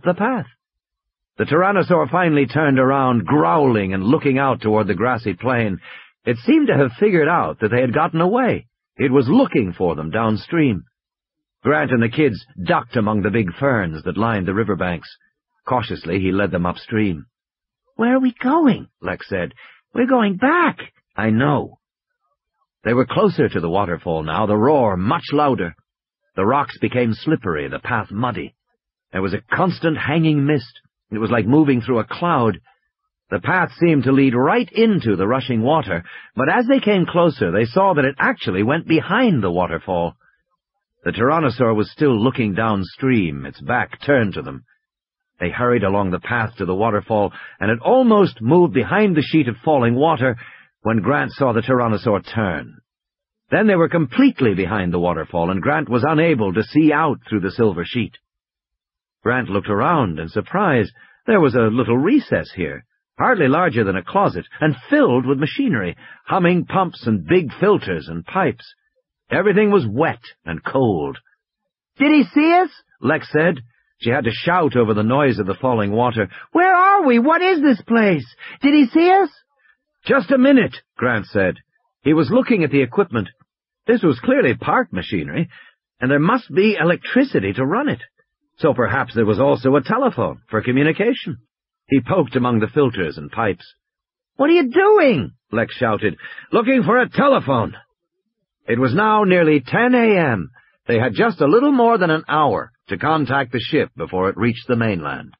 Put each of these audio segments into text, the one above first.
up the path. The Tyrannosaur finally turned around, growling and looking out toward the grassy plain. It seemed to have figured out that they had gotten away. It was looking for them downstream. Grant and the kids ducked among the big ferns that lined the riverbanks. Cautiously, he led them upstream. "Where are we going?" Lex said. "We're going back." "I know." They were closer to the waterfall now, the roar much louder. The rocks became slippery, the path muddy. There was a constant hanging mist. It was like moving through a cloud. The path seemed to lead right into the rushing water, but as they came closer, they saw that it actually went behind the waterfall. The Tyrannosaur was still looking downstream, its back turned to them. They hurried along the path to the waterfall, and had almost moved behind the sheet of falling water when Grant saw the Tyrannosaur turn. Then they were completely behind the waterfall, and Grant was unable to see out through the silver sheet. Grant looked around in surprise. There was a little recess here, hardly larger than a closet, and filled with machinery, humming pumps and big filters and pipes. Everything was wet and cold. "Did he see us?" Lex said. She had to shout over the noise of the falling water. "Where are we? What is this place? Did he see us?" "Just a minute," Grant said. He was looking at the equipment. This was clearly park machinery, and there must be electricity to run it. So perhaps there was also a telephone for communication. He poked among the filters and pipes. "What are you doing?" Lex shouted. "Looking for a telephone." It was now nearly 10 a.m. They had just a little more than an hour to contact the ship before it reached the mainland.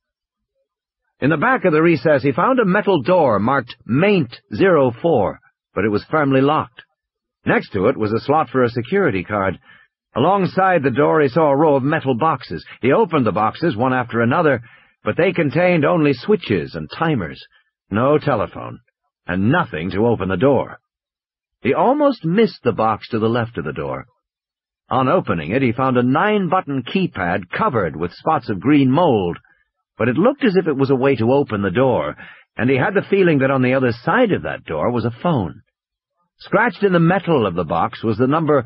In the back of the recess, he found a metal door marked Maint 04, but it was firmly locked. Next to it was a slot for a security card. Alongside the door, he saw a row of metal boxes. He opened the boxes one after another, but they contained only switches and timers, no telephone, and nothing to open the door. He almost missed the box to the left of the door. On opening it, he found a 9-button keypad covered with spots of green mold, but it looked as if it was a way to open the door, and he had the feeling that on the other side of that door was a phone. Scratched in the metal of the box was the number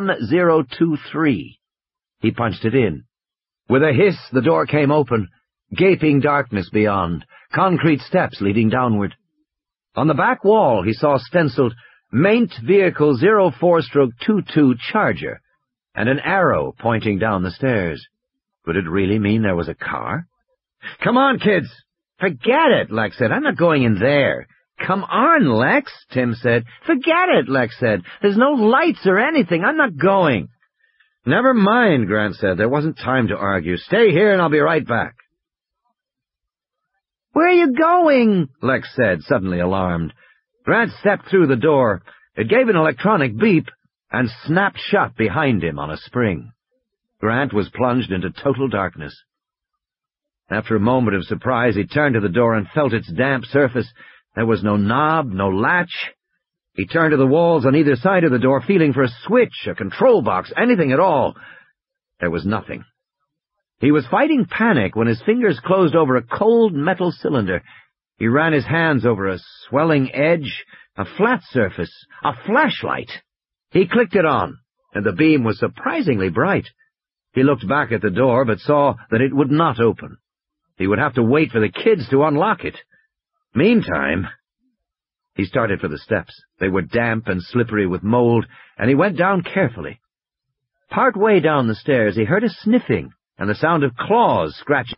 1023. He punched it in. With a hiss, the door came open, gaping darkness beyond, concrete steps leading downward. On the back wall, he saw stenciled, Maint Vehicle 04-22 Charger, and an arrow pointing down the stairs. Could it really mean there was a car? "Come on, kids!" "Forget it," Lex said. "I'm not going in there." "Come on, Lex," Tim said. "Forget it," Lex said. "There's no lights or anything. I'm not going." "Never mind," Grant said. There wasn't time to argue. "Stay here and I'll be right back." "Where are you going?" Lex said, suddenly alarmed. Grant stepped through the door. It gave an electronic beep and snapped shut behind him on a spring. Grant was plunged into total darkness. After a moment of surprise, he turned to the door and felt its damp surface. There was no knob, no latch. He turned to the walls on either side of the door, feeling for a switch, a control box, anything at all. There was nothing. He was fighting panic when his fingers closed over a cold metal cylinder. He ran his hands over a swelling edge, a flat surface, a flashlight. He clicked it on, and the beam was surprisingly bright. He looked back at the door, but saw that it would not open. He would have to wait for the kids to unlock it. Meantime, he started for the steps. They were damp and slippery with mold, and he went down carefully. Part way down the stairs, he heard a sniffing and the sound of claws scratching.